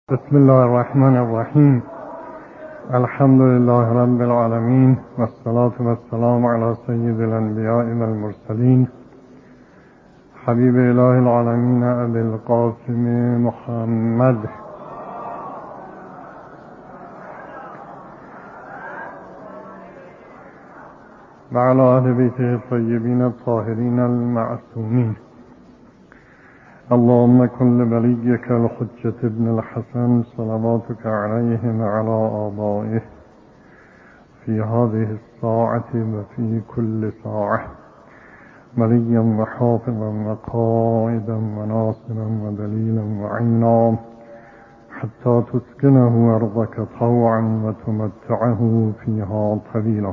بسم الله الرحمن الرحیم. الحمد لله رب العالمین والصلاة والسلام علی سید الانبیاء والمرسلین حبیب اله العالمین ابی القاسم محمد و علی اهل بیته الطیبین الطاهرین المعصومین. اللهم كن لوليك الحجة ابن الحسن صلواتك عليه وعلى آبائه في هذه الساعة وفي كل ساعة وليا وحافظا وقائدا وناصرا ودليلا وعينا حتى تسكنه أرضك طوعا وتمتعه فيها طويلا.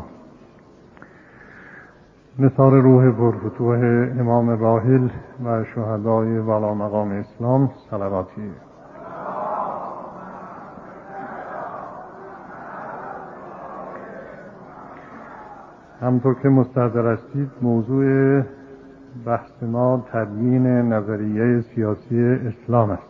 نثار روح پرفتوح امام راحل و شهدای والا مقام اسلام صلواتی. همطور که مستحضر هستید موضوع بحث ما تبیین نظریه سیاسی اسلام است.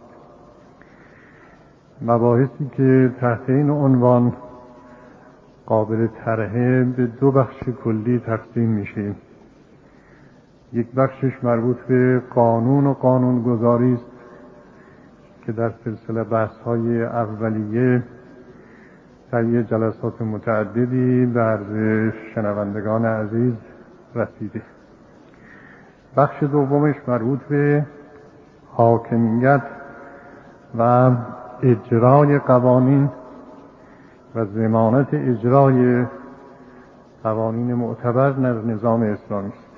مباحثی که تحت این عنوان قابل طرحه به دو بخش کلی تقسیم میشه. یک بخشش مربوط به قانون و قانونگذاری است که در سلسله بحث‌های اولیه طی جلسات متعددی بر شنوندگان عزیز رسیده. بخش دومش مربوط به حاکمیت و اجرای قوانین و ضمانت اجرای قوانین معتبر در نظام اسلامی است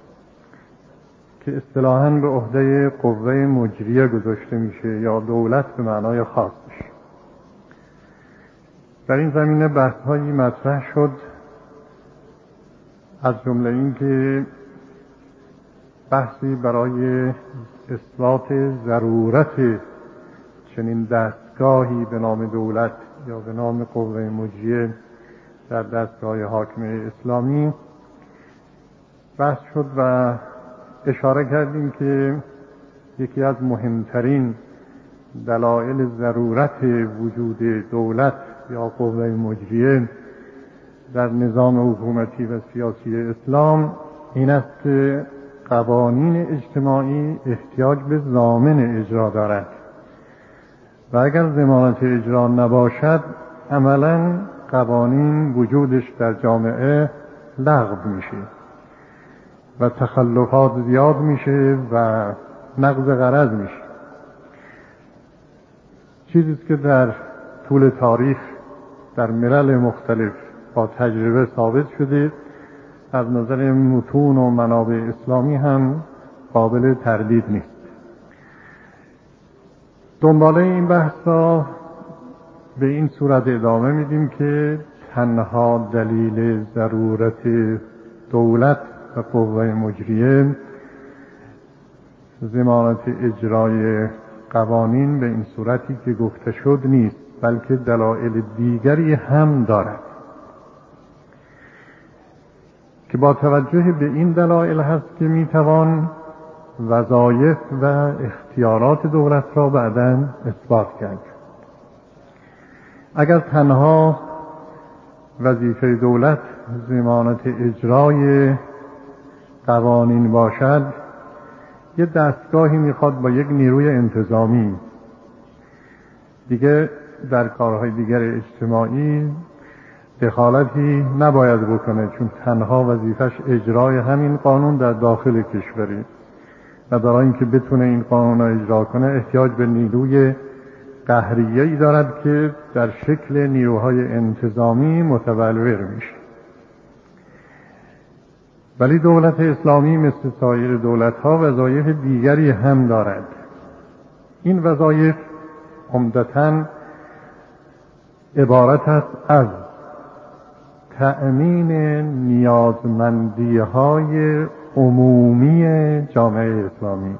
که اصطلاحاً به عهده قوه مجریه گذاشته میشه یا دولت به معنای خاصش. در این زمینه بحث‌هایی مطرح شد، از جمله این که بحثی برای اثبات ضرورت چنین دستگاهی به نام دولت یا به نام قوه مجریه در دستگاه حاکمیه اسلامی بحث شد و اشاره کردیم که یکی از مهمترین دلایل ضرورت وجود دولت یا قوه مجریه در نظام حکومتی و سیاسی اسلام این است که قوانین اجتماعی احتیاج به ضامن اجرا دارد و اگر ضمانت اجرا نباشد عملاً قوانین وجودش در جامعه لغو میشه و تخلفات زیاد میشه و نقض غرض میشه. چیزی که در طول تاریخ در ملل مختلف با تجربه ثابت شده، از نظر متون و منابع اسلامی هم قابل تردید نیست. دنباله این بحثا به این صورت ادامه میدیم که تنها دلیل ضرورت دولت و قوه مجریه ضمانت اجرای قوانین به این صورتی که گفته شد نیست، بلکه دلایل دیگری هم دارد که با توجه به این دلایل هست که میتوان وظایف و اختیارات دولت را بعداً اثبات کرد. اگر تنها وظیفه دولت ضمانت اجرای قوانین باشد، یه دستگاهی میخواد با یک نیروی انتظامی دیگه در کارهای دیگر اجتماعی دخالتی نباید بکنه، چون تنها وظیفش اجرای همین قانون در داخل کشوری و برای اینکه بتونه این قانون را اجرا کنه احتیاج به نیروی قهریه‌ای دارد که در شکل نیروهای انتظامی متبلور میشه. ولی دولت اسلامی مثل سایر دولت‌ها وظایف دیگری هم دارد. این وظایف عمدتاً عبارت است از تأمین نیازمندی‌های عمومی جامعه اسلامی.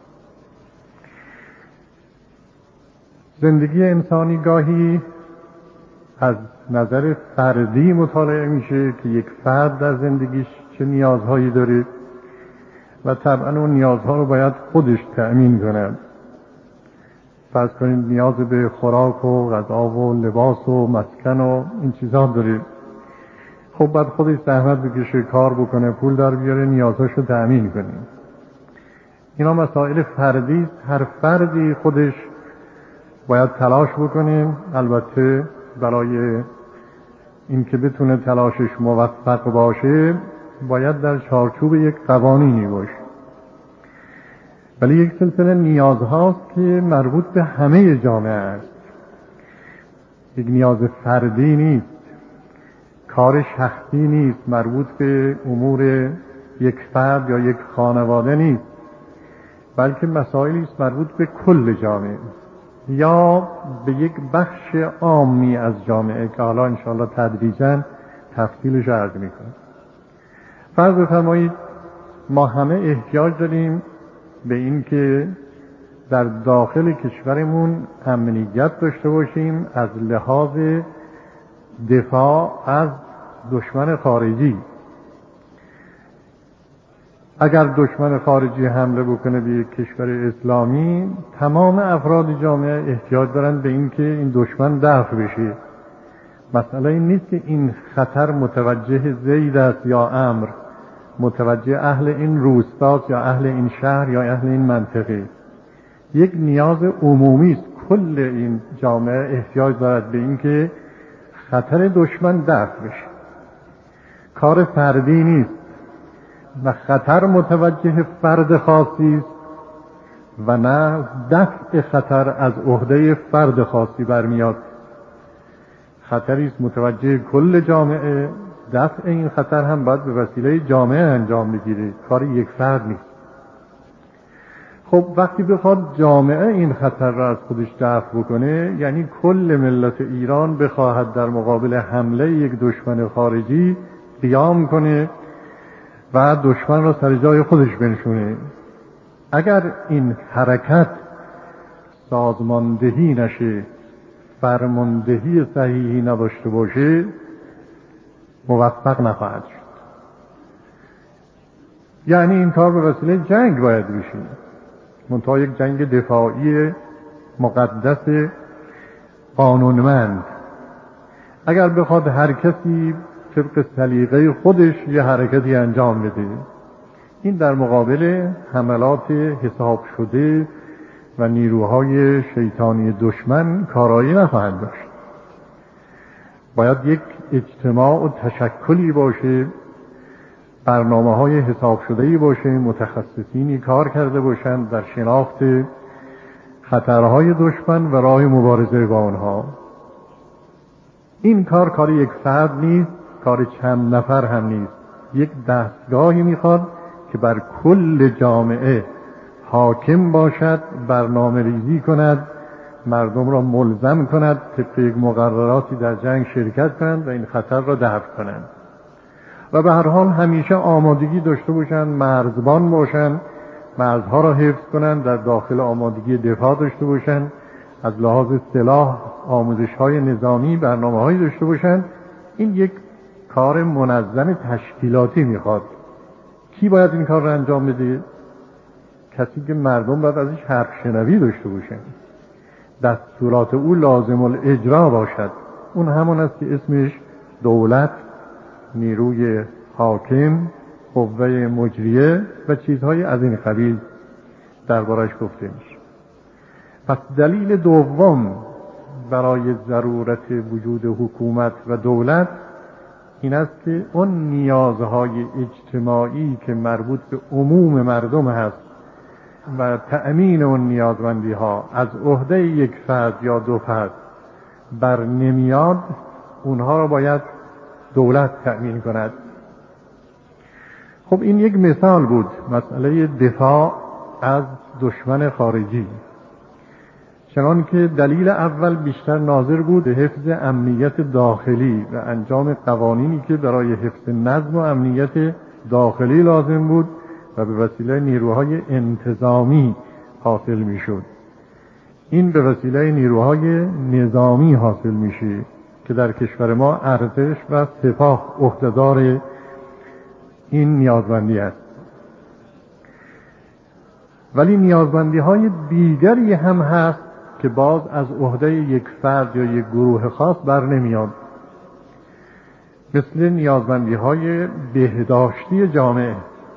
زندگی انسانی گاهی از نظر فردی مطالعه میشه که یک فرد در زندگیش چه نیازهایی داره و طبعا اون نیازها رو باید خودش تأمین کنه. فرض کنید نیاز به خوراک و غذا و لباس و مسکن و این چیزها داره. خب بعد خودش زحمت بکشه، کار بکنه، پول در بیاره، نیازاشو تأمین کنه. اینا مسائل فردی است. هر فردی خودش باید تلاش بکنه. البته برای اینکه بتونه تلاشش موفق باشه باید در چارچوب یک قوانینی باشه. ولی یک سلسله نیازهاست که مربوط به همه جامعه است. یک نیاز فردی نیست، کار شخصی نیست، مربوط به امور یک فرد یا یک خانواده نیست، بلکه مسائلی است مربوط به کل جامعه یا به یک بخش عامی از جامعه که حالا انشاءالله تدریجاً تفصیلش عرض میکنم. فرض بفرمایید ما همه احتیاج داریم به این که در داخل کشورمون امنیت داشته باشیم از لحاظ دفاع از دشمن خارجی. اگر دشمن خارجی حمله بکنه به یک کشور اسلامی، تمام افراد جامعه احتیاج دارن به این که این دشمن دفع بشه. مسئله این نیست که این خطر متوجه زید است یا عمرو، متوجه اهل این روستاست یا اهل این شهر یا اهل این منطقه. یک نیاز عمومی است. کل این جامعه احتیاج دارد به این که خطر دشمن دفع بشه. کار فردی نیست و خطر متوجه فرد خاصی است و نه دفع خطر از عهده فرد خاصی برمیاد. خطری است متوجه کل جامعه، دفع این خطر هم باید به وسیله جامعه انجام بگیره، کار یک فرد نیست. خب وقتی بخواد جامعه این خطر را از خودش دفع بکنه، یعنی کل ملت ایران بخواهد در مقابل حمله یک دشمن خارجی قیام کنه و دشمن را سر جای خودش بنشونه. اگر این حرکت سازماندهی نشه، فرماندهی صحیحی نداشته باشه، موفق نخواهد شد. یعنی این کار به وسیله جنگ باید بشه، منتها یک جنگ دفاعی مقدس قانونمند. اگر بخواد هر کسی طبق سلیقه خودش یه حرکتی انجام بده، این در مقابل حملات حساب شده و نیروهای شیطانی دشمن کارایی نخواهد داشت. باید یک اجتماع و تشکلی باشه، برنامه‌های حساب شده‌ای باشه، متخصصینی کار کرده باشند در شناخت خطرهای دشمن و راه مبارزه با آنها. این کار یک فرد نیست، کار چند نفر هم نیست. یک دستگاهی میخواد که بر کل جامعه حاکم باشد، برنامه ریزی کند، مردم را ملزم کند طبق یک مقرراتی در جنگ شرکت کنند و این خطر را دفع کنند و به هر حال همیشه آمادگی داشته باشند، مرزبان باشند، مرزها را حفظ کنند، در داخل آمادگی دفاع داشته باشند، از لحاظ سلاح آموزش‌های نظامی برنامه‌هایی داشته باشند. این یک کار منظم تشکیلاتی میخواد. کی باید این کار را انجام بده؟ کسی که مردم باید ازش حرف شنوی داشته باشند، دستورات او لازم الاجرا باشد. اون همون است که اسمش دولت، نیروی حاکم، قوه مجریه و چیزهای از این قبیل دربارش گفته میشه. پس دلیل دوم برای ضرورت وجود حکومت و دولت این است که اون نیازهای اجتماعی که مربوط به عموم مردم هست و تأمین اون نیازمندی ها از عهده یک فرد یا دو فرد بر نمیاد، اونها را باید دولت تأمین کند. خب این یک مثال بود، مسئله دفاع از دشمن خارجی. چنان که دلیل اول بیشتر ناظر بود به حفظ امنیت داخلی و انجام قوانینی که برای حفظ نظم و امنیت داخلی لازم بود و به وسیله نیروهای انتظامی حاصل میشد. این به وسیله نیروهای نظامی حاصل میشه که در کشور ما ارتش و سپاه عهدهدار این نیازمندی است. ولی نیازمندی های دیگری هم هست که باز از عهده یک فرد یا یک گروه خاص بر نمیاد، مثل نیازمندی‌های بهداشتی جامعه.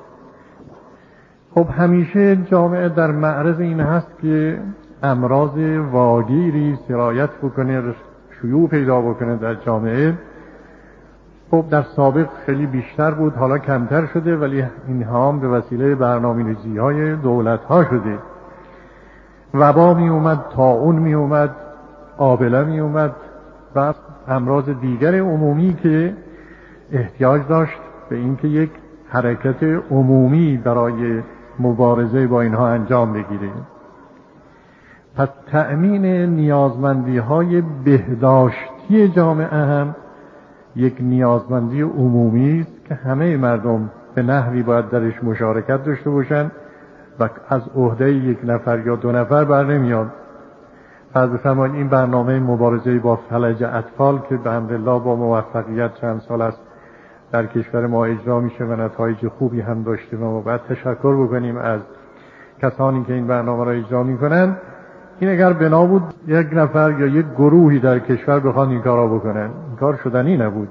خب همیشه جامعه در معرض این هست که امراض واگیری سرایت بکنه، شیوع پیدا بکنه در جامعه. خب در سابق خیلی بیشتر بود، حالا کمتر شده، ولی اینها هم به وسیله برنامه‌ریزی‌های دولت‌ها شده. وبا می اومد، طاعون می اومد، آبله می اومد و امراض دیگر عمومی که احتیاج داشت به اینکه یک حرکت عمومی برای مبارزه با اینها انجام بگیره. پس تأمین نیازمندی‌های بهداشتی جامعه هم یک نیازمندی عمومی است که همه مردم به نحوی باید درش مشارکت داشته باشند و از عهده یک نفر یا دو نفر بر نمیاد. فرض بفرمایید این برنامه مبارزه با فلج اطفال که به حمدالله با موفقیت چند سال است در کشور ما اجرا میشه و نتایج خوبی هم داشته و ما باید تشکر بکنیم از کسانی که این برنامه را اجرا میکنن. این اگر بنا بود یک نفر یا یک گروهی در کشور بخوان این کارا بکنن، این کار شدنی نبود.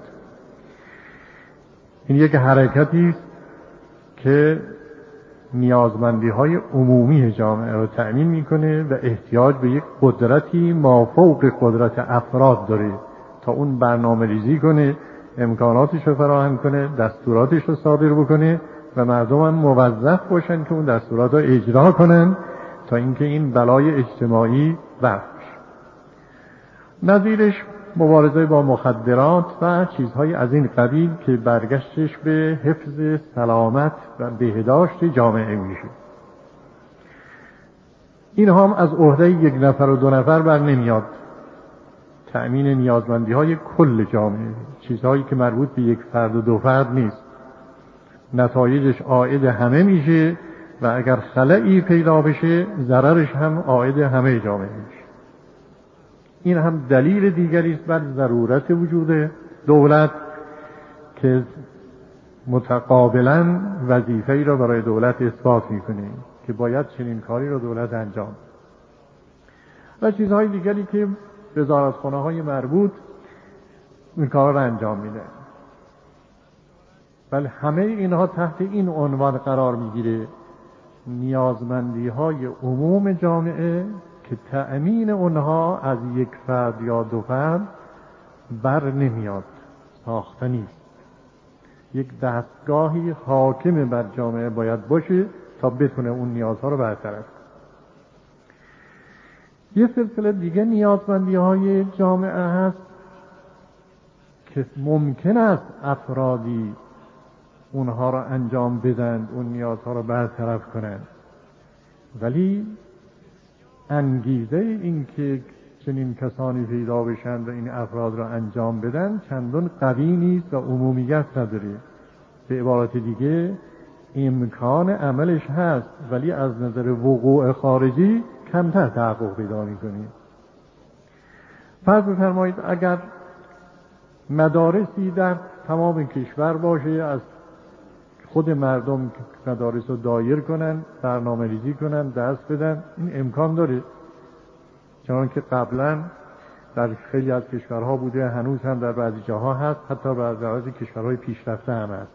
این یک حرکتی است که نیازمندی‌های عمومی جامعه را تأمین میکنه و احتیاج به یک قدرتی مافوق قدرت افراد داره تا اون برنامه ریزی کنه، امکاناتش رو فراهم کنه، دستوراتش رو صادر بکنه و مردم هم موظف باشن که اون دستورات رو اجرا کنن تا اینکه این بلای اجتماعی رفع بشه. نظیرش مبارزه با مخدرات و چیزهای از این قبیل که برگشتش به حفظ سلامت و بهداشت جامعه میشه. این هم از عهده یک نفر و دو نفر بر نمیاد. تأمین نیازمندی‌های کل جامعه، چیزهایی که مربوط به یک فرد و دو فرد نیست، نتایجش عائد همه میشه و اگر خلایی پیدا بشه ضررش هم عائد همه جامعه میشه. این هم دلیل دیگری است بر ضرورت وجود دولت که متقابلا وظیفه‌ای را برای دولت اثبات میکنه که باید چنین کاری را دولت انجام و چیزهای دیگری که وزارتخانه‌های مربوط این کار را انجام میده. ولی همه اینها تحت این عنوان قرار میگیره: نیازمندی‌های عموم جامعه که تأمین اونها از یک فرد یا دو فرد بر نمیاد، ساخته نیست. یک دستگاهی حاکم بر جامعه باید باشه تا بتونه اون نیازها رو برطرف کنه. یه سلسله دیگه نیازمندی‌های جامعه هست که ممکن است افرادی اونها رو انجام بدن، اون نیازها رو برطرف کنن، ولی انگیزه این که چنین کسانی پیدا بشن و این افراد را انجام بدن چندان قوی نیست و عمومیت نداره. به عبارت دیگه امکان عملش هست ولی از نظر وقوع خارجی کمتر تحقق پیدا می‌کنه. فرض بفرمایید اگر مدارسی در تمام کشور باشه، از خود مردم مدارس رو دایر کنن، برنامه ریزی کنن، درس بدن، این امکان داره. چون که قبلا در خیلی از کشورها بوده، هنوز هم در بعضی جاها هست، حتی در بعضی کشورهای پیشرفته هم هست.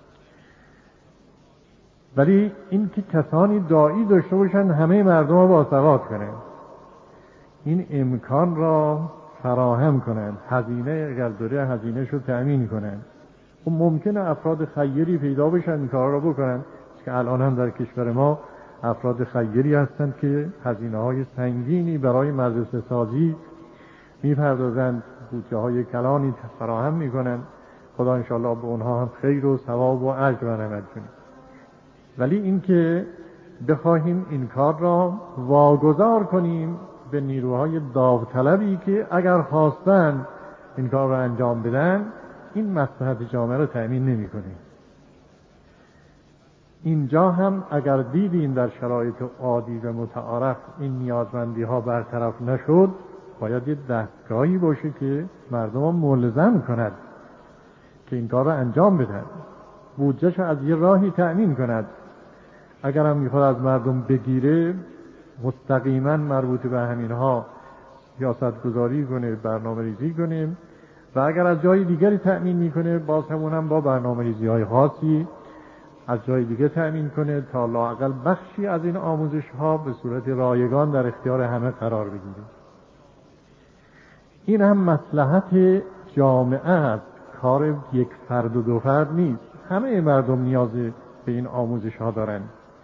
ولی این که کسانی داعی داشته باشن همه مردم رو باسواد کنن، این امکان را فراهم کنن، هزینه اگر داره هزینه‌ش رو تأمین کنن. و ممکنه افراد خیری پیدا بشن این کار را بکنن که الان هم در کشور ما افراد خیری هستند که هزینه‌های سنگینی برای مدرسه سازی می‌پردازند، بودجه‌های کلانی فراهم می‌کنن. خدا انشاءالله به اونها هم خیر و ثواب و اجر عنایت کنه. ولی این که بخواهیم این کار را واگذار کنیم به نیروهای داوطلبی که اگر خواستن این کار را انجام بدن، این مصلحت جامعه را تأمین نمی‌کنه. اینجا هم اگر دیدیم در شرایط عادی و متعارف این نیازمندی‌ها برطرف نشد، باید یه دستگاهی باشه که مردم را ملزم کند که این کار را انجام بدن، بودجه‌ش از یه راهی تأمین کند. اگر هم میخواد از مردم بگیره، مستقیما مربوط به همینها سیاست گذاری کنه، برنامه ریزی کنه و اگر از جای دیگری تأمین میکنه باز همون با برنامه ریزی های خاصی از جای دیگه تأمین کنه تا لااقل بخشی از این آموزش ها به صورت رایگان در اختیار همه قرار بگیره. این هم مصلحت جامعه است، کار یک فرد و دو فرد نیست. همه مردم نیاز به این آموزش ها دارند.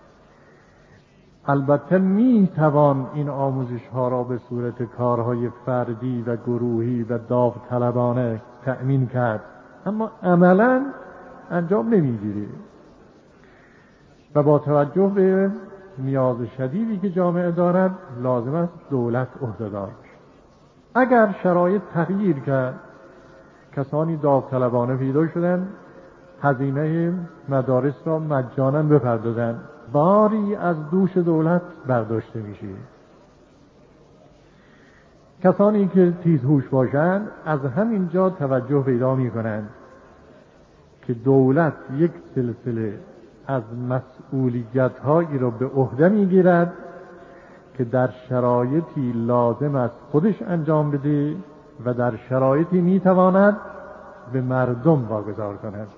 البته می توان این آموزش ها را به صورت کارهای فردی و گروهی و داوطلبانه تأمین کرد، اما عملاً انجام نمیگیره و با توجه به نیاز شدیدی که جامعه دارد لازم است دولت عهده‌دار باشد. اگر شرایط تغییر کرد، کسانی داوطلبانه پیدا شدند هزینه مدارس را مجانا بپردازند، باری از دوش دولت برداشته میشه. کسانی که تیزهوش باشند از همین جا توجه پیدا میکنند که دولت یک سلسله از مسئولیت‌هایی را به عهده میگیرد که در شرایطی لازم است خودش انجام بده و در شرایطی میتواند به مردم واگذار کند.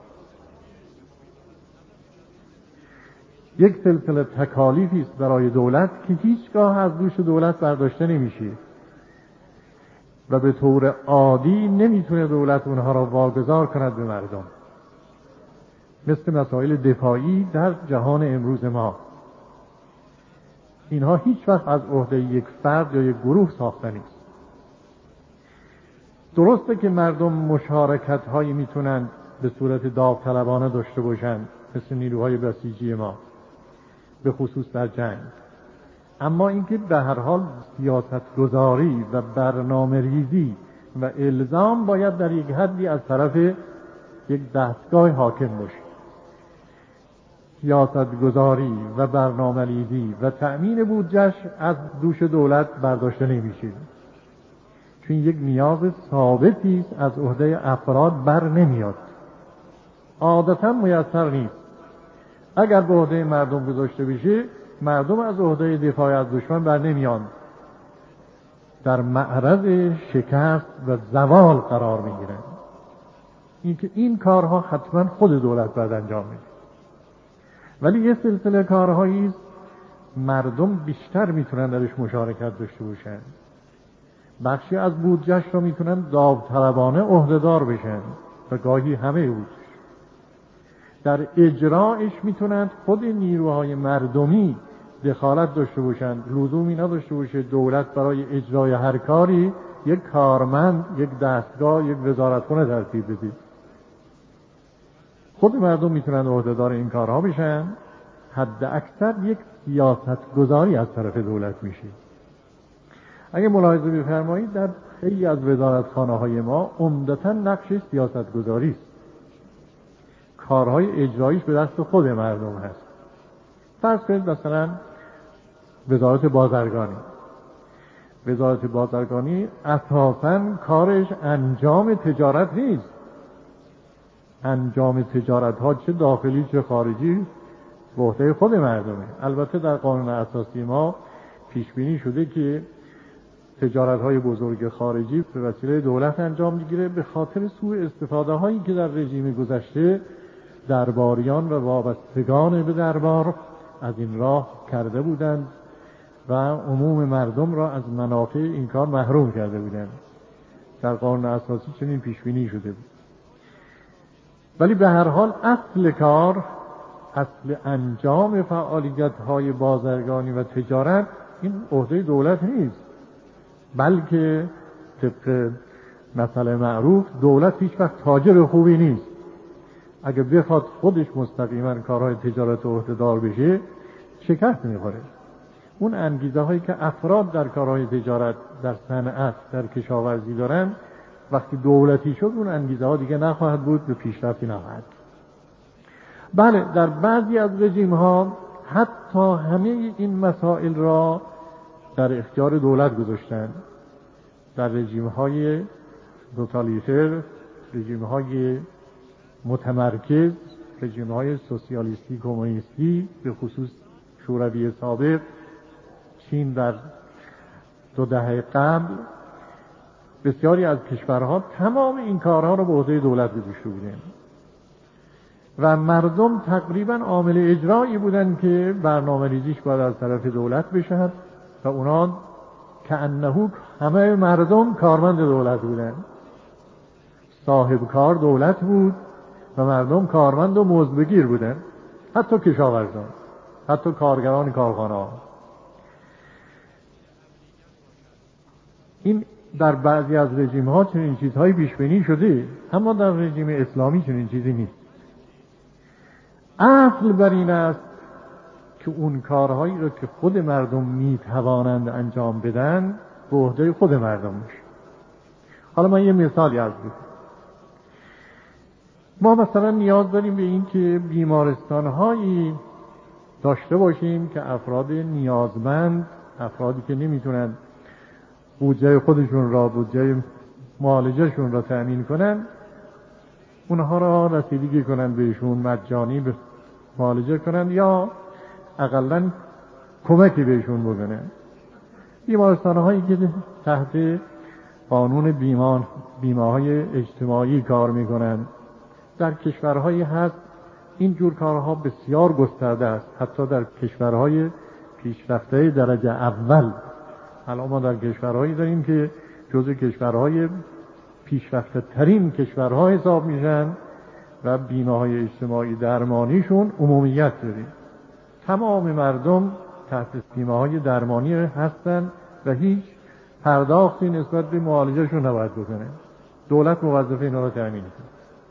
یک سلسله تکالیفی است برای دولت که هیچگاه از دوش دولت برداشته نمیشه و به طور عادی نمیتونه دولت اونها را واگذار کند به مردم. مثل مسائل دفاعی در جهان امروز ما، اینها هیچ وقت از عهده یک فرد یا یک گروه ساخته نیست. درسته که مردم مشارکت هایی میتونن به صورت داوطلبانه داشته باشند مثل نیروهای بسیجی ما به خصوص در جنگ، اما اینکه به هر حال سیاست گذاری و برنامه ریزی و الزام باید در یک حدی از طرف یک دستگاه حاکم باشه. سیاست گذاری و برنامه ریزی و تأمین بودجه‌اش از دوش دولت برداشته نمیشه، چون یک نیاز ثابتی از عهده افراد بر نمیاد، عادتا میسر نیست. اگر به عهده مردم گذاشته بشه، مردم از عهده دفاع از دشمن بر نمیان، در معرض شکست و زوال قرار میگیرن. اینکه این کارها حتما خود دولت باید انجام میده، ولی یه سلسله کارهایی است مردم بیشتر میتونن درش مشارکت داشته باشن. بخشی از بودجهش رو میتونن داوطلبانه عهده‌دار بشن و گاهی همه بودجهش. در اجرایش میتونن خود نیروهای مردمی دخالت داشته باشن. لزومی نداشته باشه دولت برای اجرای هر کاری یک کارمند، یک دستگاه، یک وزارتخونه ترتیب بده. خود مردم میتونن عهده‌دار این کارها بشن. حد اکثر یک سیاست گذاری از طرف دولت میشه. اگه ملاحظه بفرمایید در خیلی از وزارتخانه‌های ما عمدتاً نقش سیاست گذاری است. کارهای اجراییش به دست خود مردم هست. فرض کنید مثلا وزارت بازرگانی. وزارت بازرگانی اساساً کارش انجام تجارت نیست. انجام تجارت ها چه داخلی چه خارجی به عهده خود مردمه. البته در قانون اساسی ما پیش بینی شده که تجارت های بزرگ خارجی به وسیله دولت انجام میگیره به خاطر سوء استفاده هایی که در رژیم گذشته درباریان و وابستگان به دربار از این راه کرده بودند و عموم مردم را از منافع این کار محروم کرده بودند. در قانون اساسی چنین پیش بینی شده بود. ولی به هر حال اصل کار، اصل انجام فعالیت های بازرگانی و تجارت این عهده دولت نیست، بلکه طبق مسئله معروف دولت هیچ وقت تاجر خوبی نیست. اگه بخواد خودش مستقیما کارهای تجارت عهده‌دار بشه شکست میخوره. اون انگیزه هایی که افراد در کارهای تجارت، در صنعت، در کشاورزی دارن، وقتی دولتی شد اون انگیزه ها دیگه نخواهد بود، به پیشرفتی نخواهد. بله، در بعضی از رژیم ها حتی همه این مسائل را در اختیار دولت گذاشتن. در رژیم های توتالیتر، رژیم های متمرکز، رژیم های سوسیالیستی کمونیستی، به خصوص شوروی سابق، چین در 2 دهه قبل بسیاری از کشورها تمام این کارها رو به عهده دولت گذاشته بودن و مردم تقریبا عامل اجرایی بودن که برنامه‌ریزیش باید از طرف دولت بشه و اونا کأنه همه مردم کارمند دولت بودن. صاحب کار دولت بود و مردم کارمند و مزدبگیر بودن، حتی کشاورزان، حتی کارگران کارخانه‌ها. این در بعضی از رژیم‌ها چنین چیزهایی پیش بینی شده، اما در رژیم اسلامی چنین چیزی نیست. اصل بر این است که اون کارهایی رو که خود مردم میتوانند انجام بدن به عهده خود مردم میشه. حالا من یه مثالی عرض می‌کنم. ما مثلا نیاز داریم به این که بیمارستان‌هایی داشته باشیم که افراد نیازمند، افرادی که نمیتونن بودجه خودشون را، بودجه معالجهشون را تأمین کنن، اونها را رسیدگی کنن بهشون، مجانی به معالجه کنن یا اقلن کمکی بهشون بکنن. بیمارستان‌هایی که تحت قانون بیمه‌های اجتماعی کار میکنن در کشورهایی هست این جور کارها بسیار گسترده است، حتی در کشورهای پیشرفته درجه اول. الان ما در کشورهایی داریم که جزو کشورهای پیشرفته ترین کشورها حساب میشن و بیمه‌های اجتماعی درمانیشون عمومیت داریم. تمام مردم تحت بیمه‌های درمانی هستن و هیچ پرداختی نسبت به معالجهشون نباید بکنه. دولت موظفه اینا رو تأمین کنه.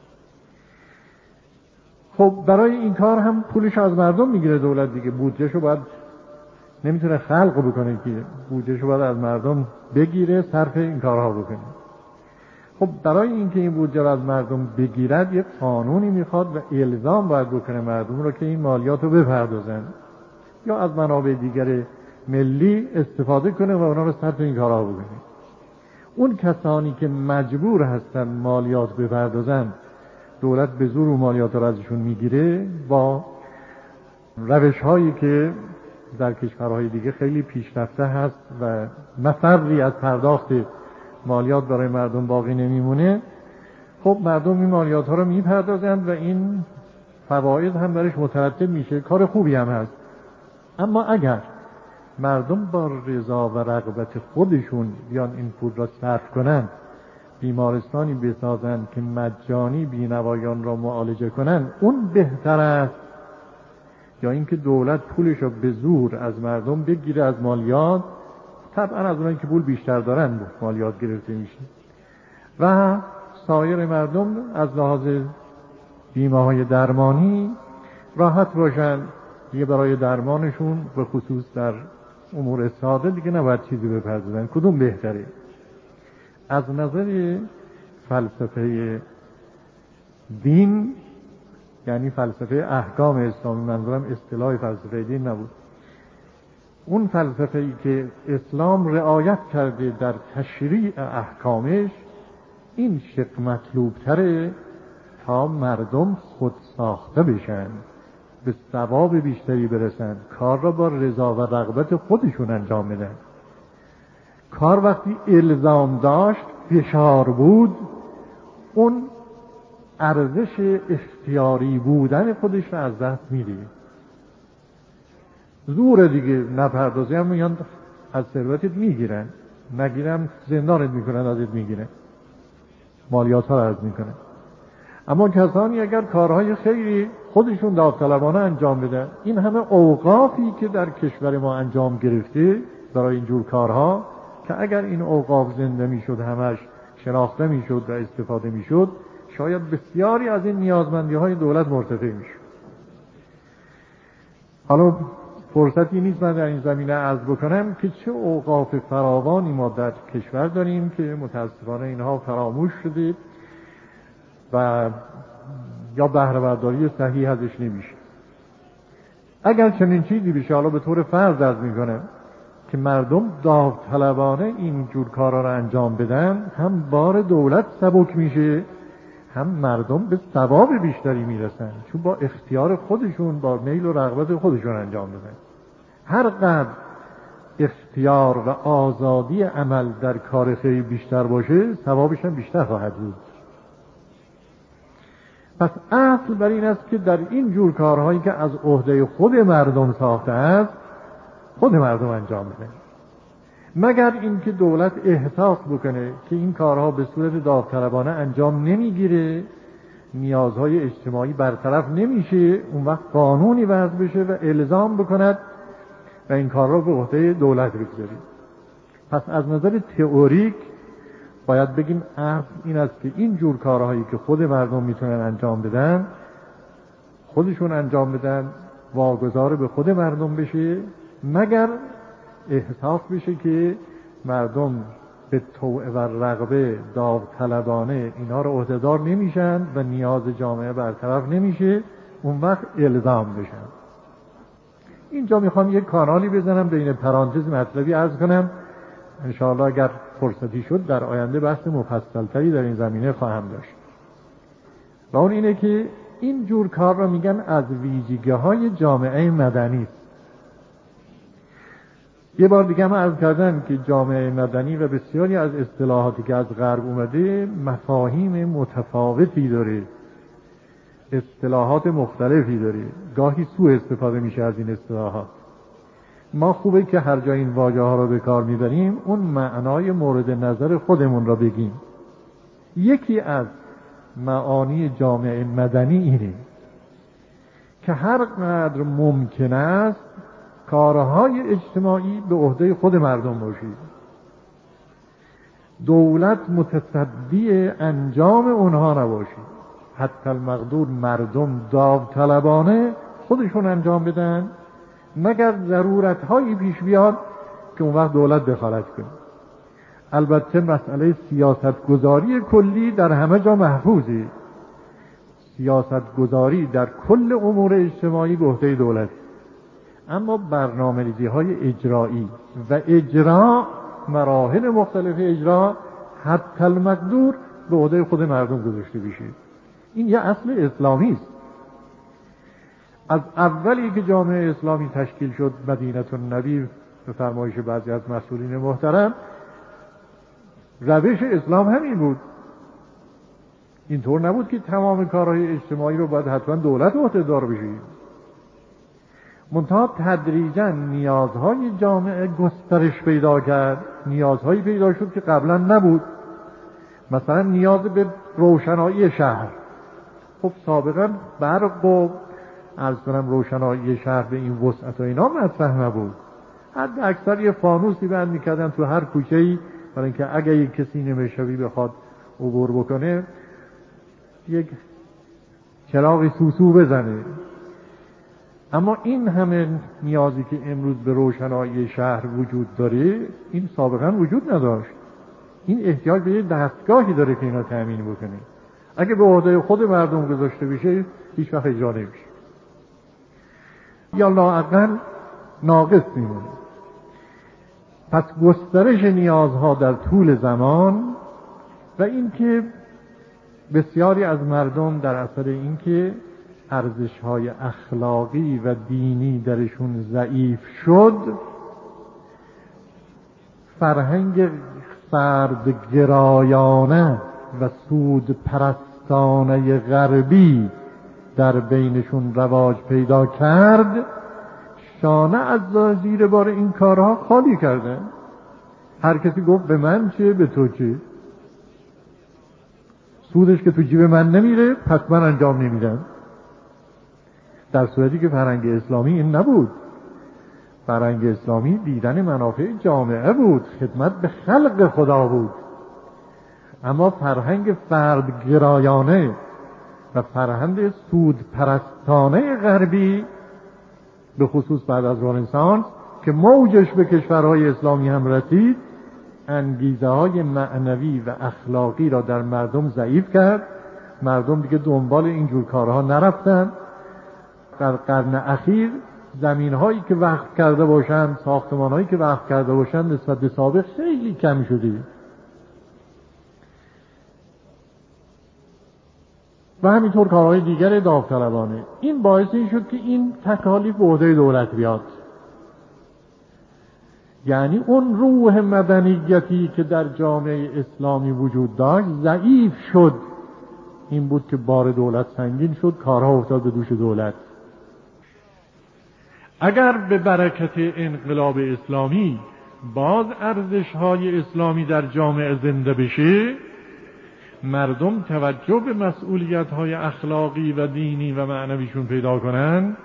خب برای این کار هم پولش از مردم میگیره دولت دیگه. بودجهشو باید، نمیتونه خلق بکنه که بودجهشو باید از مردم بگیره صرف این کارها بکنه. خب برای اینکه این بودجه رو از مردم بگیرد یک قانونی میخواد و الزام باید بکنه مردم رو که این مالیات رو بپردازن یا از منابع دیگر ملی استفاده کنه و اونا رو صرف این کارها بکنه. اون کسانی که مجبور هستن مالیات بپردازن، دولت به زور اون مالیات رو ازشون میگیره با روش هایی که در کشورهای دیگه خیلی پیشرفته هست و مفری از پرداخت مالیات برای مردم باقی نمیمونه. خب مردم این مالیات ها رو میپردازند و این فواید هم برش مترتب میشه، کار خوبی هم هست. اما اگر مردم با رضا و رغبت خودشون بیان این پول را صرف کنن، بیمارستانی بسازن که مجانی بینوایان را معالجه کنن، اون بهتر است یا اینکه دولت پولش رو به زور از مردم بگیره از مالیات. طبعا از اونایی که پول بیشتر دارن مالیات گرفته میشه و سایر مردم از لحاظ بیمه‌های درمانی راحت باشن دیگه. برای درمانشون به خصوص در امور ساده دیگه نباید چیزی بپردازن. کدوم بهتره؟ از نظر فلسفه دین، یعنی فلسفه احکام اسلامی، منظورم اصطلاح فلسفه دین نبود، اون فلسفه‌ای که اسلام رعایت کرده در تشریع احکامش، این شق مطلوب تره تا مردم خود ساخته بشن، به ثواب بیشتری برسن، کار را با رضا و رغبت خودشون انجام بدن. کار وقتی الزام داشت، فشار بود، اون ارزش اختیاری بودن خودش را از دست میده. زور دیگه نپردازی هم میان از ثروتت میگیرن، نگیرم زندانت میکنن، ازت میگیرن، مالیات ها رد میکنن. اما کسانی اگر کارهای خیلی خودشون داوطلبانه انجام بدن، این همه اوقافی که در کشور ما انجام گرفته برای اینجور کارها که اگر این اوقاف زنده میشد، همش شناخته میشد و استفاده میشد، شاید بسیاری از این نیازمندی های دولت مرتفع میشد. حالا فرصتی نیست من در این زمینه عرض بکنم که چه اوقاف فراوانی ما در کشور داریم که متاسفانه اینها فراموش شده و یا بهره برداری صحیح ازش نمیشه. اگر چنین چیزی بشه، حالا به طور فرض عرض میکنم که مردم داوطلبانه این جور کارا رو انجام بدن، هم بار دولت سبک میشه، هم مردم به ثواب بیشتری میرسن، چون با اختیار خودشون، با میل و رغبت خودشون انجام بدن. هر قدر اختیار و آزادی عمل در کار خیر بیشتر باشه، ثوابش هم بیشتر خواهد بود. پس اصل بر این است که در این جور کارهایی که از عهده خود مردم ساخته است، خود مردم انجام بده، مگر اینکه دولت احساس بکنه که این کارها به صورت داوطلبانه انجام نمیگیره، نیازهای اجتماعی برطرف نمیشه، اون وقت قانونی وضع بشه و الزام بکند و این کار را به عهده دولت بگذارید. پس از نظر تئوریک باید بگیم اصل این است که این جور کارهایی که خود مردم میتونن انجام بدن، خودشون انجام بدن، واگذار به خود مردم بشه، مگر احساس بشه که مردم به طوع و رغبه داوطلبانه اینا رو عهدهدار نمیشن و نیاز جامعه برطرف نمیشه، اون وقت الزام بشن. اینجا میخوام یک کانالی بزنم، بین پرانتز مطلبی عرض کنم، انشاءالله اگر فرصتی شد در آینده بحث مفصلتری در این زمینه خواهم داشت. و اون اینه که این جور کار را میگن از ویژگی‌های جامعه مدنی است. یه بار دیگه هم عرض کردم که جامعه مدنی و بسیاری از اصطلاحاتی که از غرب اومده مفاهیم متفاوتی داره، اصطلاحات مختلفی داره، گاهی سوء استفاده میشه از این اصطلاحات. ما خوبه که هر جا این واژه ها رو به کار میبریم اون معنای مورد نظر خودمون را بگیم. یکی از معانی جامعه مدنی اینه که هر قدر ممکن است کارهای اجتماعی به عهده خود مردم باشید، دولت متصدی انجام اونها نباشید، حتی المقدور مردم داوطلبانه خودشون انجام بدن، مگر ضرورت‌هایی پیش بیاد که اون وقت دولت دخالت کنه. البته مسئله سیاستگذاری کلی در همه جا محفوظه، سیاستگذاری در کل امور اجتماعی به عهده دولت، اما برنامه‌ریزی‌های اجرایی و اجرا، مراحل مختلف اجرا حتی المقدور به عهده خود مردم گذاشته بشه. این یه اصل اسلامی است. از اولی که جامعه اسلامی تشکیل شد، مدینه النبی، به فرمایش بعضی از مسئولین محترم، روش اسلام همین بود. اینطور نبود که تمام کارهای اجتماعی رو باید حتما دولت عهده‌دار بشه. منتها تدریجاً نیازهای جامعه گسترش پیدا کرد، نیازهایی پیدا شد که قبلا نبود. مثلا نیاز به روشنایی شهر. خب سابقا برق و عرض کنم روشنایی شهر به این وسعت و اینا مطرح نبود. حد اکثر یه فانوسی بند میکردن تو هر کوچه‌ای، برای اینکه اگه یک کسی نمیشوی بخواد عبور بکنه یک چراغی سوسو بزنه. اما این همه نیازی که امروز به روشنایی شهر وجود داره، این سابقا وجود نداشت. این احتیاج به یه دستگاهی داره که اینا تامین بکنه. اگه به عهده خود مردم گذاشته بشه هیچ وقت اجرا نمیشه، یا لااقل ناقص میمونه. پس گسترش نیازها در طول زمان و اینکه بسیاری از مردم در اثر اینکه ارزش‌های اخلاقی و دینی درشون ضعیف شد، فرهنگ فردگرایانه و سود پرستانه غربی در بینشون رواج پیدا کرد، شانه از زیر بار این کارها خالی کردن. هر کسی گفت به من چه به تو چه، سودش که تو جیب من نمیره پس من انجام نمیدم. در صورتی که فرهنگ اسلامی این نبود. فرهنگ اسلامی دیدن منافع جامعه بود، خدمت به خلق خدا بود. اما فرهنگ فردگرایانه و فرهنگ سود پرستانه غربی، به خصوص بعد از رنسانس که موجش به کشورهای اسلامی هم رسید، انگیزه های معنوی و اخلاقی را در مردم ضعیف کرد. مردم دیگه دنبال اینجور کارها نرفتن. در قرن اخیر زمین هایی که وقف کرده باشند، ساختمان هایی که وقف کرده باشند نسبت به سابق خیلی کم شده و همینطور کارهای دیگر داوطلبانه. این باعث این شد که این تکالیف به عهده دولت بیاد. یعنی اون روح مدنیتی که در جامعه اسلامی وجود داشت ضعیف شد. این بود که بار دولت سنگین شد، کارها افتاد به دوش دولت. اگر به برکت انقلاب اسلامی باز ارزش‌های اسلامی در جامعه زنده بشه، مردم توجه به مسئولیت‌های اخلاقی و دینی و معنویشون پیدا کنند،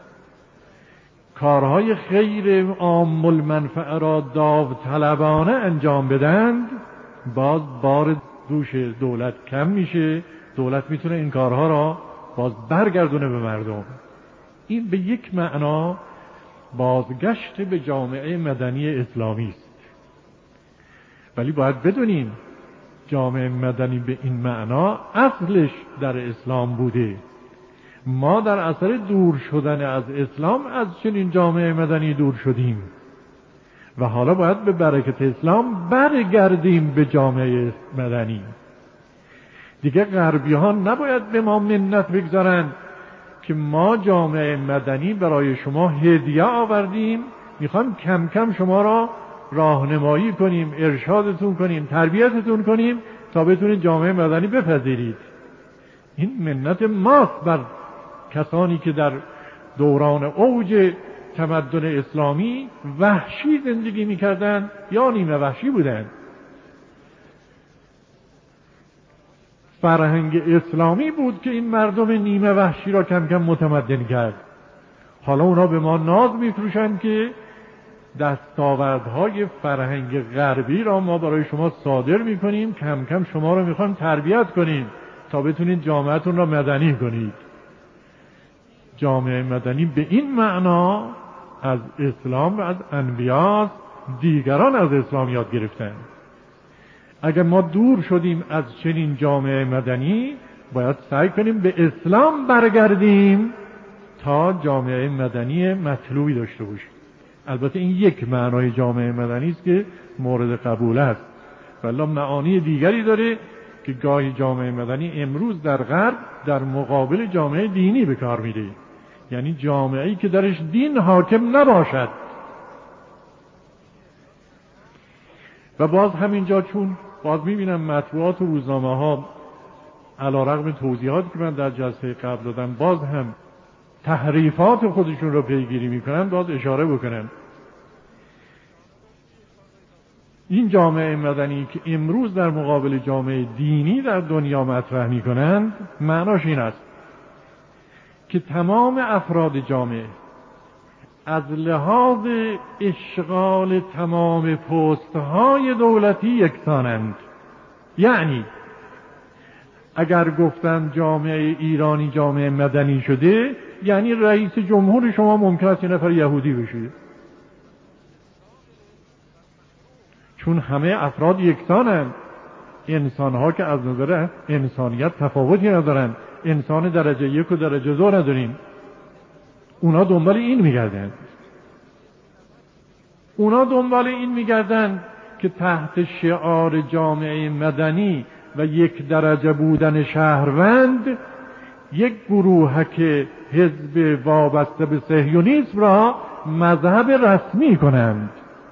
کارهای خیر عام المنفعه را داوطلبانه انجام بدند، باز بار دوش دولت کم میشه، دولت میتونه این کارها را باز برگردونه به مردم. این به یک معنا بازگشت به جامعه مدنی اسلامی است. ولی باید بدونیم جامعه مدنی به این معنا اصلش در اسلام بوده. ما در اثر دور شدن از اسلام از چنین جامعه مدنی دور شدیم و حالا باید به برکت اسلام برگردیم به جامعه مدنی. دیگه غربی‌ها نباید به ما منت بگذارند که ما جامعه مدنی برای شما هدیه آوردیم، میخوایم کم کم شما را راهنمایی کنیم، ارشادتون کنیم، تربیتتون کنیم تا بتونید جامعه مدنی بپذیرید. این منت ماست بر کسانی که در دوران اوج تمدن اسلامی وحشی زندگی میکردند یا نیمه وحشی بودند. فرهنگ اسلامی بود که این مردم نیمه وحشی را کم کم متمدن کرد. حالا اونا به ما ناز میفروشند که دستاوردهای فرهنگ غربی را ما برای شما صادر میکنیم، کم کم شما را میخوایم تربیت کنیم تا بتونید جامعهتون را مدنی کنید. جامعه مدنی به این معنا از اسلام و از انبیاء دیگران از اسلام یاد گرفتند. اگر ما دور شدیم از چنین جامعه مدنی، باید سعی کنیم به اسلام برگردیم تا جامعه مدنی مطلوبی داشته باشیم. البته این یک معنای جامعه مدنی است که مورد قبول است، ولی معانی دیگری داره که گاهی جامعه مدنی امروز در غرب در مقابل جامعه دینی به کار میره، یعنی جامعه‌ای که درش دین حاکم نباشد. و باز همینجا چون باز میبینم مطبوعات و روزنامه ها علیرغم توضیحاتی که من در جلسه قبل دادم باز هم تحریفات خودشون رو پیگیری میکنن، باز اشاره بکنم این جامعه مدنی که امروز در مقابل جامعه دینی در دنیا مطرح میکنند، معناش این است که تمام افراد جامعه از لحاظ اشغال تمام پست‌های دولتی یکسانند. یعنی اگر گفتن جامعه ایرانی جامعه مدنی شده، یعنی رئیس جمهور شما ممکن است یه نفر یهودی بشه، چون همه افراد یکسانند. انسان‌ها که از نظر انسانیت تفاوتی ندارن، انسان درجه 1 و درجه 2 نداریم. اونا دنبال این میگردن که تحت شعار جامعه مدنی و یک درجه بودن شهروند یک گروهک حزب وابسته به صهیونیسم را مذهب رسمی کنند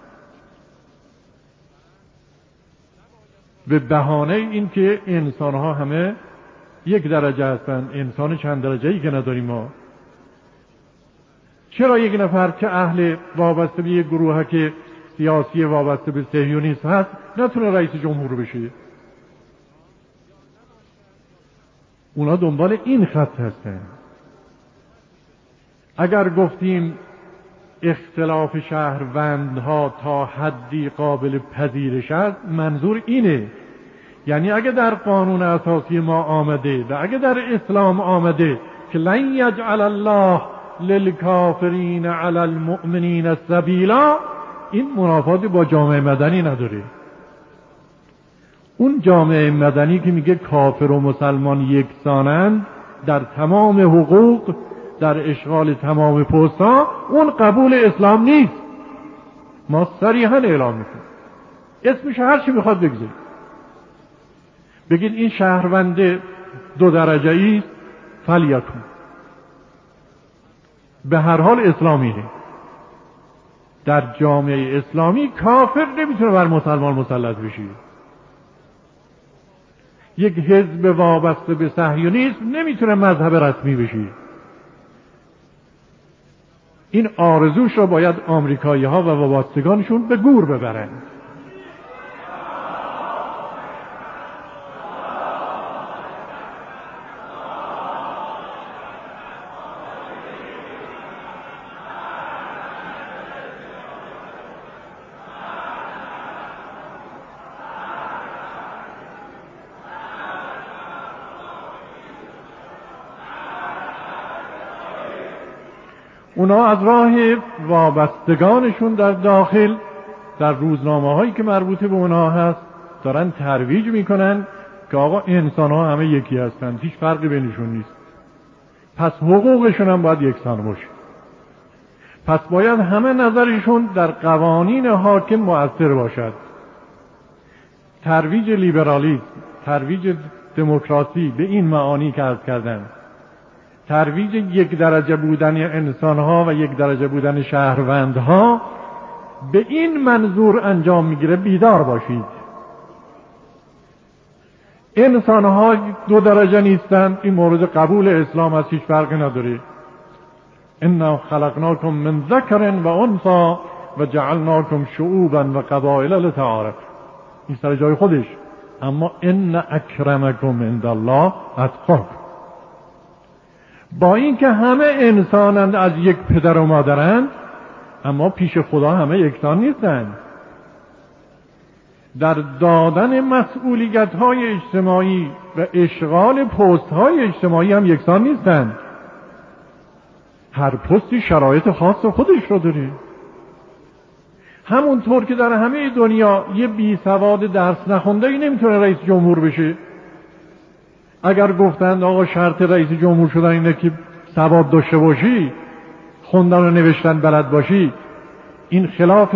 به بهانه این که انسان‌ها همه یک درجه هستند، انسان چند درجه‌ای که نداریم ما. چرا یک نفر که اهل وابسته به یک گروهک سیاسی وابسته به صهیونیسم هست نتونه رئیس جمهور بشه؟ اونا دنبال این خط هستن. اگر گفتیم اختلاف شهروندها تا حدی قابل پذیرش است، منظور اینه، یعنی اگه در قانون اساسی ما آمده و اگه در اسلام آمده که لن یجعل الله للکافرین علی المؤمنین سبیلا، این منافاتی با جامعه مدنی نداره. اون جامعه مدنی که میگه کافر و مسلمان یکسانند در تمام حقوق، در اشغال تمام پست‌ها، اون قبول اسلام نیست. ما صریحاً اعلام میکنیم، اسمش هر چی میخواد بگذارید، بگید این شهروند 2 درجه‌ای است، فلیکن، به هر حال اسلامیه. در جامعه اسلامی کافر نمیتونه بر مسلمان مسلط بشه. یک حزب وابسته به صهیونیسم نمیتونه مذهب رسمی بشه. این آرزوش را باید آمریکایی‌ها و وابستگانشون به گور ببرند. اونا از راه وابستگانشون در داخل در روزنامه هایی که مربوط به اونا هست دارن ترویج میکنن که آقا انسان ها همه یکی هستن، هیچ فرقی بینشون نیست، پس حقوقشون هم باید یکسان باشه، پس باید همه نظرشون در قوانین حاکم مؤثر باشد. ترویج لیبرالیسم، ترویج دموکراسی به این معانی که عرض کردم، ترویج یک درجه بودن انسانها و یک درجه بودن شهروندها به این منظور انجام میگیره. بیدار باشید، انسانها دو درجه نیستند، این مورد قبول اسلام است، هیچ فرقی نداره. انا خلقناکم من ذکر و انثی و جعلناکم شعوبا و قبایل لتعارف، این سر جای خودش. اما ان اکرمکم عند الله اتقاکم، با اینکه همه انسانند، از یک پدر و مادرند، اما پیش خدا همه یکسان نیستند. در دادن مسئولیت‌های اجتماعی و اشغال پست‌های اجتماعی هم یکسان نیستند. هر پستی شرایط خاص خودش رو داره. همونطور که در همه دنیا یه بی سواد درس نخونده‌ای نمیتونه رئیس جمهور بشه. اگر گفتند آقا شرط رئیس جمهور شدن اینه که سواد داشته باشی، خوندن و نوشتن بلد باشی، این خلاف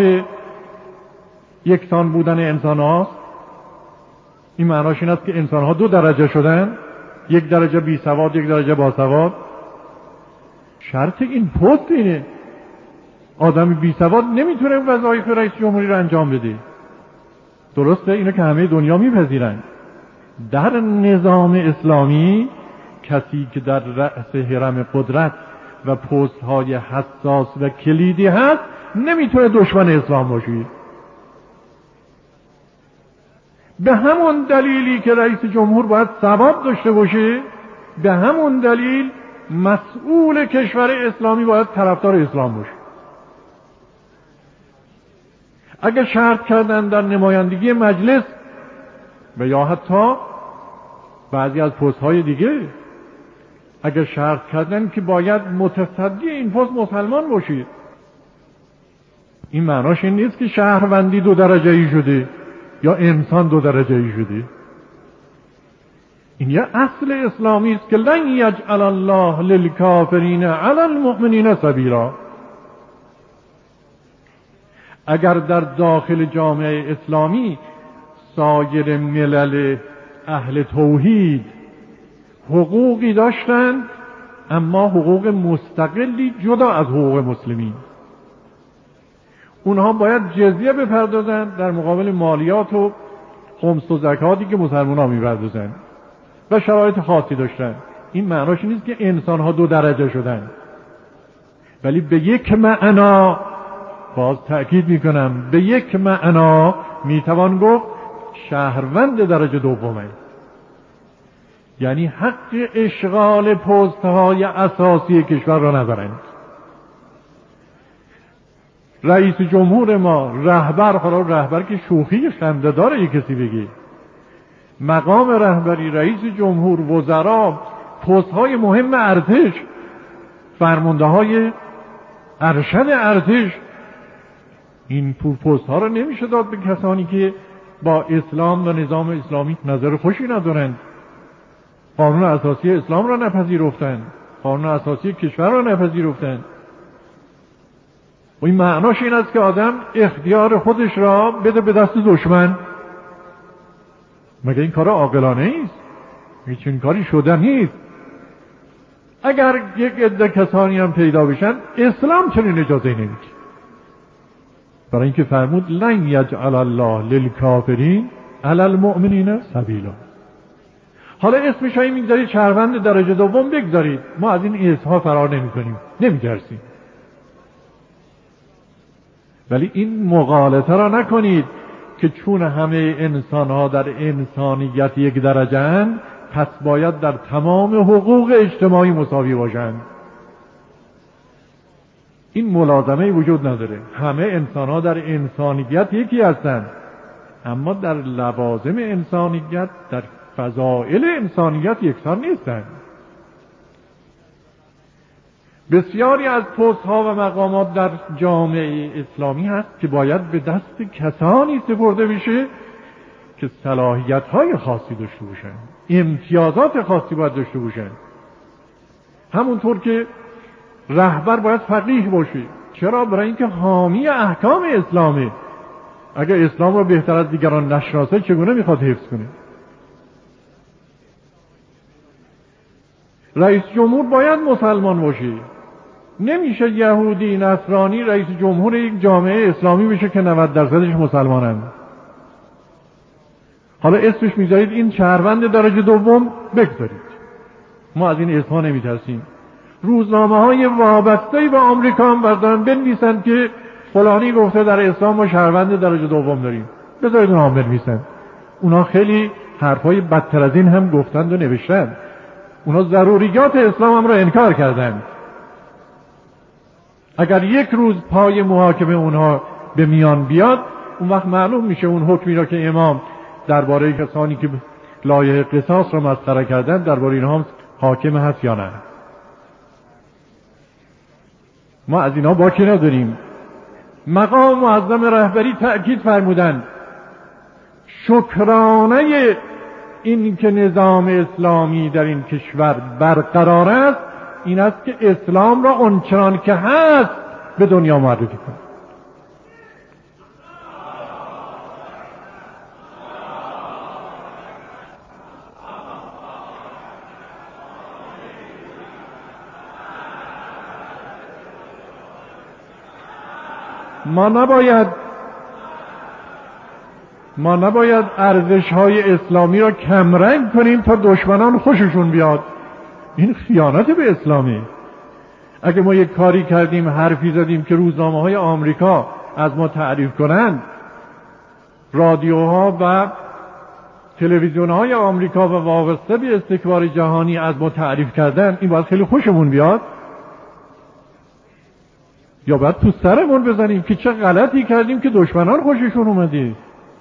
یکسان بودن انسان هاست. این معناش این است که انسان ها دو درجه شدن، یک درجه بی سواد، یک درجه با سواد. شرط این پست اینه، آدم بی سواد نمیتونه وظایف رئیس جمهوری رو انجام بده. درسته، اینو که همه دنیا میپذیرن. در نظام اسلامی کسی که در رأس هرم قدرت و پست های حساس و کلیدی هست نمیتونه دشمن اسلام باشه. به همون دلیلی که رئیس جمهور باید سواد داشته باشه، به همون دلیل مسئول کشور اسلامی باید طرفدار اسلام باشه. اگر شرط کردن در نمایندگی مجلس و یا حتی بعضی از پست های دیگه، اگر شرط کردن که باید متصدی این پست مسلمان باشید، این معناش این نیست که شهروندی دو درجه‌ای شده یا انسان دو درجه‌ای شده. این یه اصل اسلامی است که لن یجعل الله للکافرین علی المؤمنین سبیلا. اگر در داخل جامعه اسلامی سایر ملل اهل توحید حقوقی داشتند، اما حقوق مستقلی جدا از حقوق مسلمین، اونها باید جزیه بپردازند در مقابل مالیات و خمس و زکاتی که مسلمان ها میپردازند و شرایط خاصی داشتند. این معناش نیست که انسان ها دو درجه شدن، ولی به یک معنا، باز تأکید میکنم، به یک معنا میتوان گفت شهروند درجه دومه، یعنی حق اشغال پست‌های اساسی کشور را ندارند. رئیس جمهور ما، رهبر، حالا رهبر که شوخی خنده داره یک کسی بگی، مقام رهبری، رئیس جمهور، وزرا، پست‌های مهم ارتش، فرمانده های ارشد ارتش، این پست‌ها را نمیشه داد به کسانی که با اسلام و نظام اسلامی نظر خوشی ندارند، قانون اساسی اسلام را نپذیرفتند، قانون اساسی کشور را نپذیرفتند. و این معناش این است که آدم اختیار خودش را بده به دست دشمن. مگه این کار عاقلانه است؟ هیچ این کاری شده نیست. اگر یک عده کسانی هم پیدا بشن، اسلام چنین اجازه نمیده. برای اینکه فرمود لن یجعل الله للکافرین علی المؤمنین سبیلا. حالا اسمش هایی میگذارید شهروند درجه دوم بگذارید، ما از این اسمها فرار نمی کنیم، نمی ترسیم. ولی این مغالطه را نکنید که چون همه انسان ها در انسانیت یک درجه اند پس باید در تمام حقوق اجتماعی مساوی باشند. این ملازمه وجود نداره. همه انسان ها در انسانیت یکی هستند، اما در لوازم انسانیت، در فضائل انسانیت یکسان نیستند. بسیاری از پست‌ها و مقامات در جامعه اسلامی هست که باید به دست کسانی سپرده بشه که صلاحیت‌های خاصی داشته باشن، امتیازات خاصی باید داشته باشن. همونطور که رهبر باید فقیه باشه. چرا؟ برای اینکه حامی احکام اسلامه. اگر اسلام رو بهتر از دیگران نشناسه چگونه میخواد حفظ کنه؟ رئیس جمهور باید مسلمان باشه. نمیشه یهودی نصرانی رئیس جمهور یک جامعه اسلامی بشه که 90% مسلمانند. حالا اسمش میذارید این شهروند درجه دوم بگذارید، ما از این اسمها نمیترسیم. روزنامه های وابسته به آمریکا هم بردارن بنویسن که فلانی گفته در اسلام ما شهروند درجه دوم داریم، بذارید اونها هم بنویسن. اونا خیلی حرفای بدتر از این هم گفتند و نوشتند. اونا ضروریات اسلام هم را انکار کردند. اگر یک روز پای محاکمه اونها به میان بیاد، اون وقت معلوم میشه اون حکمی را که امام درباره کسانی که لایحه قصاص را مسخره کردن درباره اینها حاکم هست یا نه. ما از اینها باکی نداریم. مقام معظم رهبری تأکید فرمودند شکرانه این که نظام اسلامی در این کشور برقرار است این است که اسلام را آنچنان که هست به دنیا معرفی کنید. ما نباید ارزش‌های اسلامی را کمرنگ کنیم تا دشمنان خوششون بیاد. این خیانت به اسلامی. اگه ما یک کاری کردیم، حرفی زدیم که روزنامه‌های آمریکا از ما تعریف کنند، رادیوها و تلویزیون‌های آمریکا و وابسته به استکبار جهانی از ما تعریف کردن، این باید خیلی خوشمون بیاد؟ یا باید تو سرمون بزنیم که چه غلطی کردیم که دشمنان خوششون اومدی؟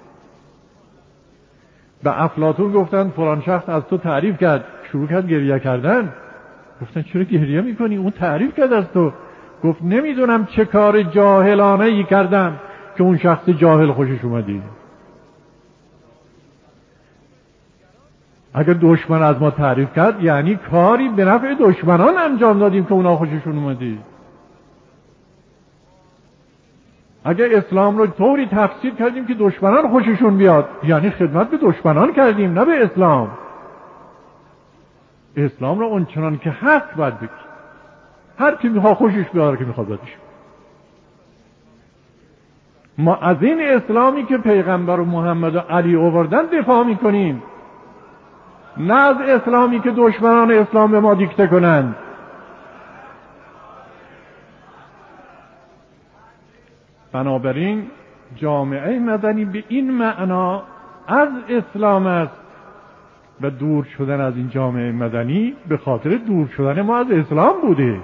به افلاطون گفتن فلان شخص از تو تعریف کرد، شروع کرد گریه کردن. گفتن چرا گریه میکنی؟ اون تعریف کرد از تو. گفت نمیدونم چه کار جاهلانه ای کردم که اون شخص جاهل خوشش اومدی. اگر دشمن از ما تعریف کرد یعنی کاری به نفع دشمنان انجام دادیم که اونا خوششون اومدی. اگر اسلام رو طوری تفسیر کردیم که دشمنان خوششون بیاد یعنی خدمت به دشمنان کردیم، نه به اسلام. اسلام رو اونچنان که هست باید بگیم. هر کی میخواد خوشش بیاد، هر کی میخواد بدش. ما از این اسلامی که پیغمبر محمد و علی آوردن دفاع میکنیم، نه از اسلامی که دشمنان اسلام به ما دیکته کنند. بنابراین جامعه مدنی به این معنا از اسلام است و دور شدن از این جامعه مدنی به خاطر دور شدن ما از اسلام بوده.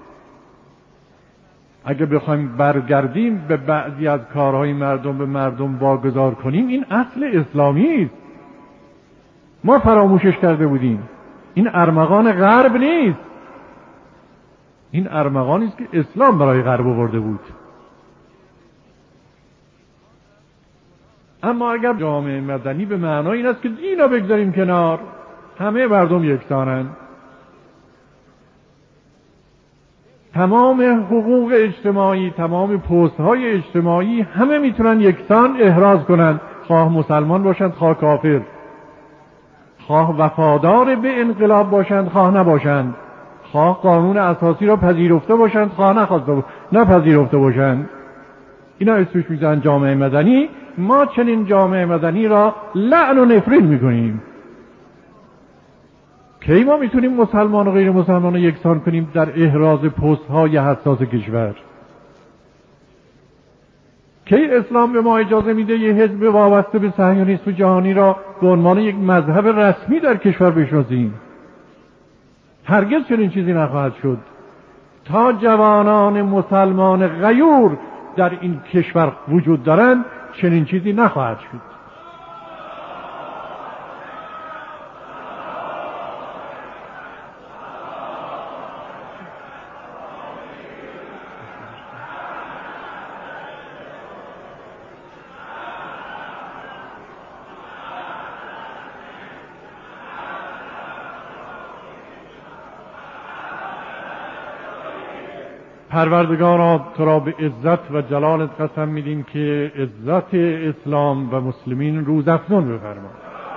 اگه بخوایم برگردیم به بعضی از کارهای مردم به مردم واگذار کنیم، این اصل اسلامی است. ما فراموشش کرده بودیم. این ارمغان غرب نیست. این ارمغانی است که اسلام برای غرب آورده بود. اما اگر جامعه مدنی به معنای این است که دین رو بگذاریم کنار، همه مردم یکسانند، تمام حقوق اجتماعی، تمام پست‌های اجتماعی همه میتونن یکسان احراز کنند، خواه مسلمان باشند خواه کافر، خواه وفادار به انقلاب باشند خواه نباشند، خواه قانون اساسی را پذیرفته باشند خواه نپذیرفته باشند. اینا اسمش میذارن جامعه مدنی. ما چنین جامعه مدنی را لعن و نفرین میکنیم. کی ما میتونیم مسلمان و غیر مسلمان رو یکسان کنیم در احراز پست های حساس کشور؟ کی اسلام به ما اجازه میده یه حزب وابسته به صهیونیسم جهانی را به عنوان یک مذهب رسمی در کشور بشناسیم؟ هرگز چنین چیزی نخواهد شد. تا جوانان مسلمان غیور در این کشور وجود دارند چنین چیزی نخواهد شد. پروردگارا تو را به عزت و جلالت قسم میدیم که عزت اسلام و مسلمین روزافزون بفرما.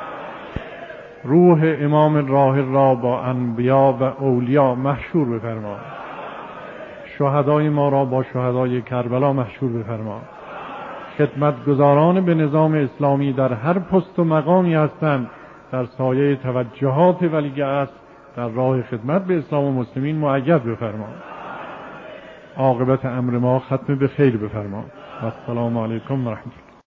روح امام راحل را با انبیا و اولیا محشور بفرما. شهدای ما را با شهدای کربلا محشور بفرما. خدمتگزاران به نظام اسلامی در هر پست و مقامی هستند در سایه توجهات ولیعصر در راه خدمت به اسلام و مسلمین مؤید بفرما. عاقبت امر ما ختم به خیر بفرما. و السلام علیکم و رحمت الله.